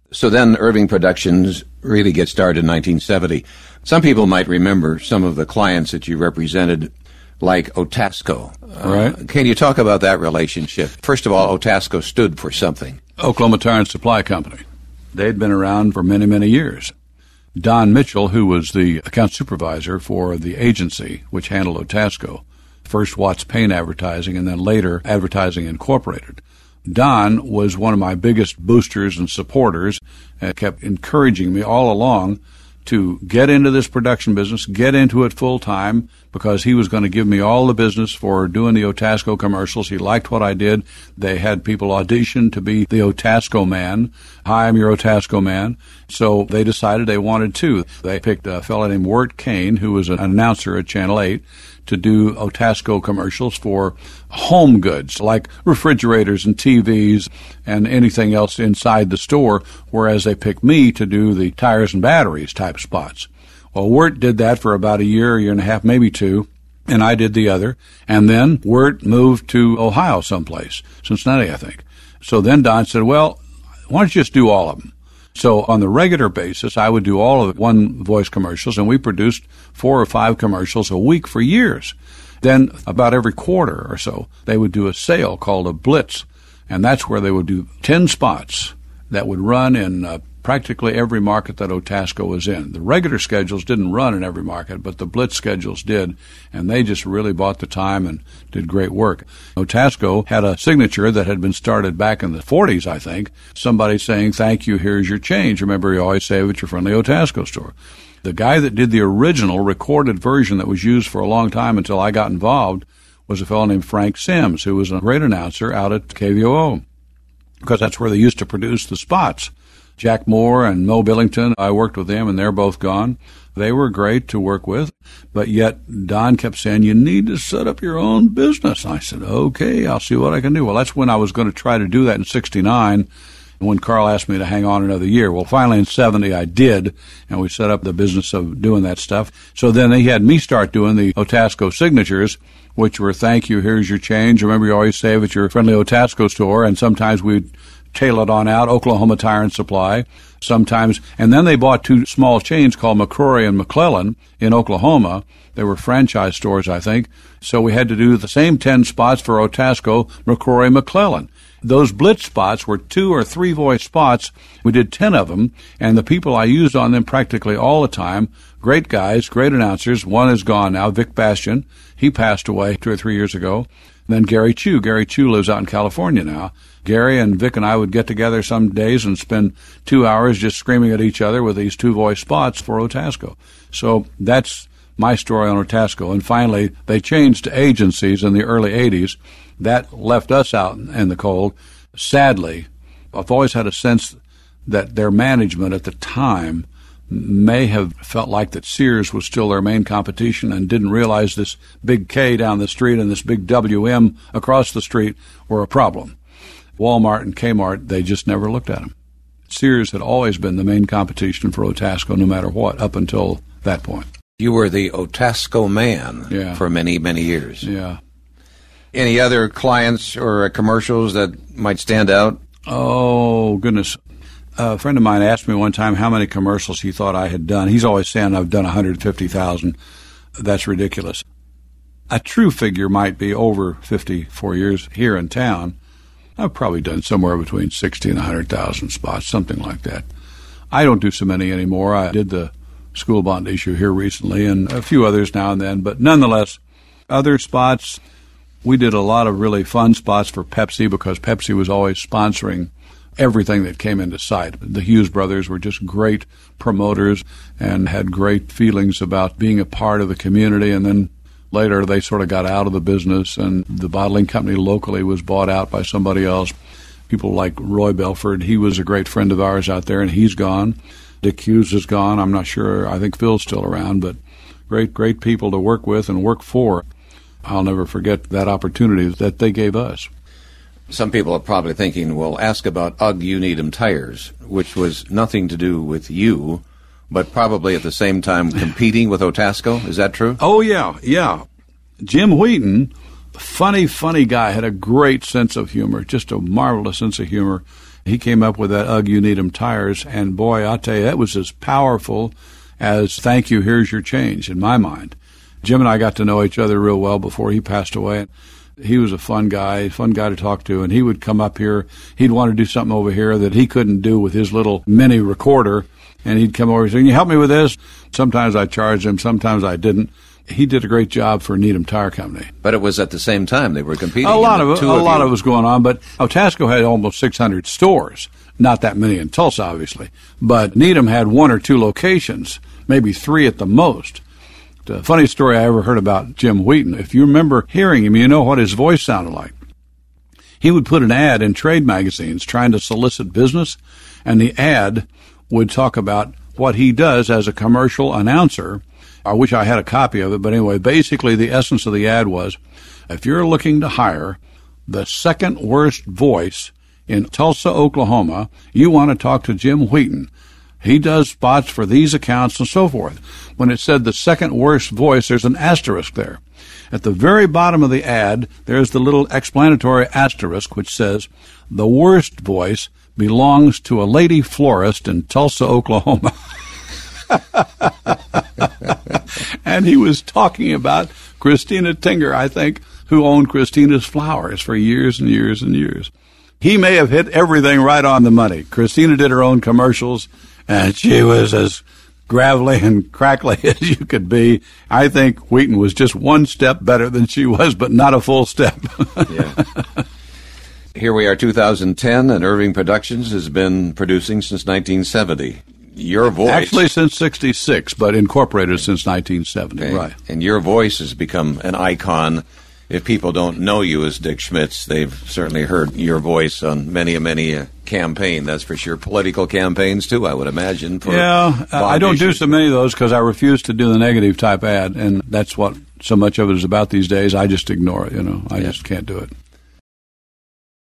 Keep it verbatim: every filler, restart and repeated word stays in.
So then Irving Productions really gets started in nineteen seventy. Some people might remember some of the clients that you represented, like Otasco. Right. Uh, can you talk about that relationship? First of all, Otasco stood for something. Oklahoma Tire and Supply Company. They'd been around for many, many years. Don Mitchell, who was the account supervisor for the agency which handled Otasco, first Watts Paint Advertising and then later Advertising Incorporated. Don was one of my biggest boosters and supporters and kept encouraging me all along to get into this production business, get into it full time, because he was going to give me all the business for doing the Otasco commercials. He liked what I did. They had people audition to be the Otasco man. Hi, I'm your Otasco man. So they decided they wanted to. They picked a fellow named Wirt Kane, who was an announcer at Channel eight, to do Otasco commercials for home goods like refrigerators and T Vs and anything else inside the store, whereas they picked me to do the tires and batteries type spots. Well, Wirt did that for about a year, a year and a half, maybe two, and I did the other. And then Wirt moved to Ohio someplace, Cincinnati, I think. So then Don said, well, why don't you just do all of them? So on the regular basis, I would do all of the one-voice commercials, and we produced four or five commercials a week for years. Then about every quarter or so, they would do a sale called a blitz, and that's where they would do ten spots that would run in uh, practically every market that Otasco was in. The regular schedules didn't run in every market, but the blitz schedules did, and they just really bought the time and did great work. Otasco had a signature that had been started back in the forties, I think, somebody saying, thank you, here's your change. Remember, you always save at your friendly Otasco store. The guy that did the original recorded version that was used for a long time until I got involved was a fellow named Frank Sims, who was a great announcer out at K V O O, because that's where they used to produce the spots. Jack Moore and Mo Billington, I worked with them, and they're both gone. They were great to work with, but yet Don kept saying, you need to set up your own business. I said, okay, I'll see what I can do. Well, that's when I was going to try to do that in sixty-nine, when Carl asked me to hang on another year. Well, finally in seventy I did, and we set up the business of doing that stuff. So then they had me start doing the Otasco signatures, which were, thank you, here's your change. Remember, you always save at your friendly Otasco store, and sometimes we'd tail it on out, Oklahoma Tire and Supply, sometimes. And then they bought two small chains called McCrory and McClellan in Oklahoma. They were franchise stores, I think. So we had to do the same ten spots for Otasco, McCrory, McClellan. Those blitz spots were two or three voice spots. We did ten of them, and the people I used on them practically all the time, great guys, great announcers. One is gone now, Vic Bastian. He passed away two or three years ago. And then Gary Chu. Gary Chu lives out in California now. Gary and Vic and I would get together some days and spend two hours just screaming at each other with these two-voice spots for Otasco. So that's my story on Otasco. And finally, they changed to agencies in the early eighties. That left us out in the cold. Sadly, I've always had a sense that their management at the time may have felt like that Sears was still their main competition and didn't realize this big K down the street and this big W M across the street were a problem. Walmart and Kmart, they just never looked at them. Sears had always been the main competition for Otasco no matter what, up until that point. You were the Otasco man yeah. for many, many years. Yeah. Any other clients or commercials that might stand out? Oh, goodness. A friend of mine asked me one time how many commercials he thought I had done. He's always saying I've done one hundred fifty thousand. That's ridiculous. A true figure might be over fifty-four years here in town. I've probably done somewhere between sixty and one hundred thousand spots, something like that. I don't do so many anymore. I did the school bond issue here recently and a few others now and then. But nonetheless, other spots, we did a lot of really fun spots for Pepsi because Pepsi was always sponsoring everything that came into sight. The Hughes brothers were just great promoters and had great feelings about being a part of the community. And then later they sort of got out of the business, and the bottling company locally was bought out by somebody else. People like Roy Belford, he was a great friend of ours out there, and he's gone. Dick Hughes is gone. I'm not sure. I think Phil's still around, but great, great people to work with and work for. I'll never forget that opportunity that they gave us. Some people are probably thinking, well, ask about Ugg You Need 'Em tires, which was nothing to do with you, but probably at the same time competing with Otasco. Is that true? Oh, yeah, yeah. Jim Wheaton, funny, funny guy, had a great sense of humor, just a marvelous sense of humor. He came up with that Ugg You Need 'em tires, and boy, I'll tell you, that was as powerful as thank you, here's your change, in my mind. Jim and I got to know each other real well before he passed away. He was a fun guy, fun guy to talk to, and he would come up here. He'd want to do something over here that he couldn't do with his little mini recorder, and he'd come over and say, can you help me with this? Sometimes I charged him, sometimes I didn't. He did a great job for Needham Tire Company. But it was at the same time they were competing. A lot of it, a of lot you. of it was going on, but Otasco had almost six hundred stores. Not that many in Tulsa, obviously. But Needham had one or two locations, maybe three at the most. The funny story I ever heard about Jim Wheaton, if you remember hearing him, you know what his voice sounded like. He would put an ad in trade magazines trying to solicit business, and the ad would talk about what he does as a commercial announcer. I wish I had a copy of it, but anyway, basically the essence of the ad was, if you're looking to hire the second worst voice in Tulsa, Oklahoma, you want to talk to Jim Wheaton. He does spots for these accounts and so forth. When it said the second worst voice, there's an asterisk there. At the very bottom of the ad, there's the little explanatory asterisk which says, the worst voice belongs to a lady florist in Tulsa, Oklahoma. And he was talking about Christina Tinger, I think, who owned Christina's Flowers for years and years and years. He may have hit everything right on the money. Christina did her own commercials, and she was as gravelly and crackly as you could be. I think Wheaton was just one step better than she was, but not a full step. Yeah. Here we are, two thousand ten, and Irving Productions has been producing since nineteen seventy. Your voice... Actually since sixty-six, but incorporated since nineteen seventy, okay. Right. And your voice has become an icon. If people don't know you as Dick Schmitz, they've certainly heard your voice on many, many a campaign. That's for sure. Political campaigns, too, I would imagine. For yeah, I don't do issues. so many of those because I refuse to do the negative type ad, and that's what so much of it is about these days. I just ignore it, you know. I yeah. just can't do it.